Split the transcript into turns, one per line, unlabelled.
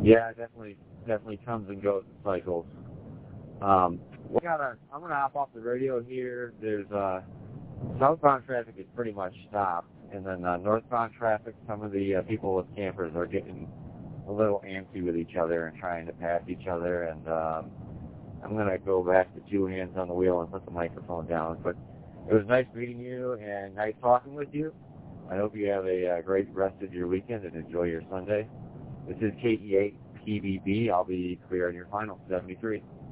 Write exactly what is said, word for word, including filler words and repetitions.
Yeah, definitely, definitely comes and goes in cycles. Um, we gotta, I'm gonna hop off the radio here. There's uh, southbound traffic is pretty much stopped, and then uh, northbound traffic, some of the uh, people with campers are getting a little antsy with each other and trying to pass each other. And um, I'm gonna go back to two hands on the wheel and put the microphone down. But it was nice meeting you and nice talking with you. I hope you have a uh, great rest of your weekend and enjoy your Sunday. This is K E eight P B B. I'll be clear on your final, seventy-three.